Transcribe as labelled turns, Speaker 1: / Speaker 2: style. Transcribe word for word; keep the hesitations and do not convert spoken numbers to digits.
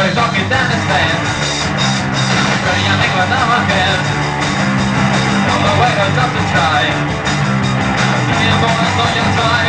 Speaker 1: We're talking down the stand. Ready, I think we're now again. On the way to drop the try. Yeah, boy, on your time.